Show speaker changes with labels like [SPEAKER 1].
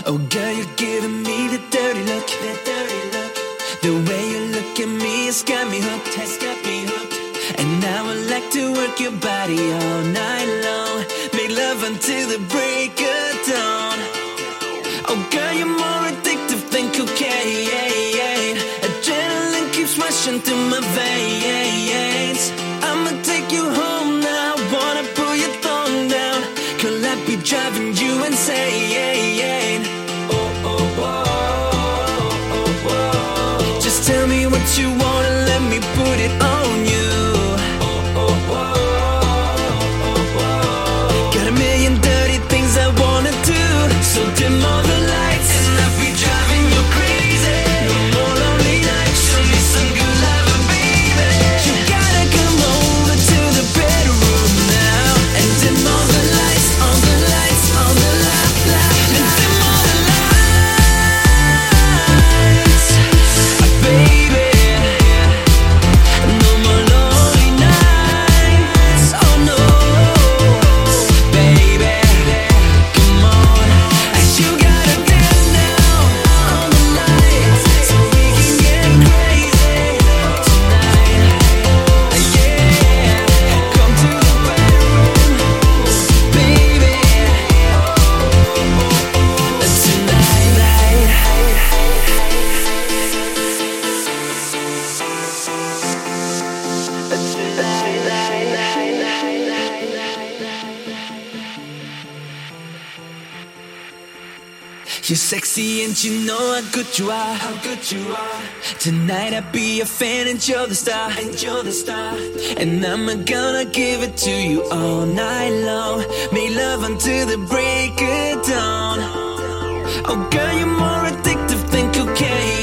[SPEAKER 1] Oh girl, you're giving me the dirty look, that dirty look. The way you look at me has got me hooked, has got me hooked. And I would like to work your body all night long, make love until the break of dawn. Oh girl, you're more addictive than cocaine. Adrenaline keeps rushing through my veins. I'ma take you home now, wanna pull your thumb down. Could I be driving you insane? Oh, oh, oh, oh, oh. Just tell me what you want and let me put it on you. Oh, oh, oh, oh, oh. Got a million dirty things I wanna do, so dim all the lights and I'll be driving you crazy. No more lonely nights, show me some good love, baby. You gotta come over to the bedroom now and dim all the lights, all the lights, all the lights, and dim all the lights, baby. No more lonely nights, oh no, baby. Come on, you gotta dim down all the lights so we can get crazy tonight. Yeah, come to the bedroom, baby. You're sexy and you know how good you are, how good you are. Tonight I'll be a fan and you're the star, and you're the star. And I'm gonna give it to you all night long, make love until the break of dawn. Oh girl, you're more addictive than cocaine.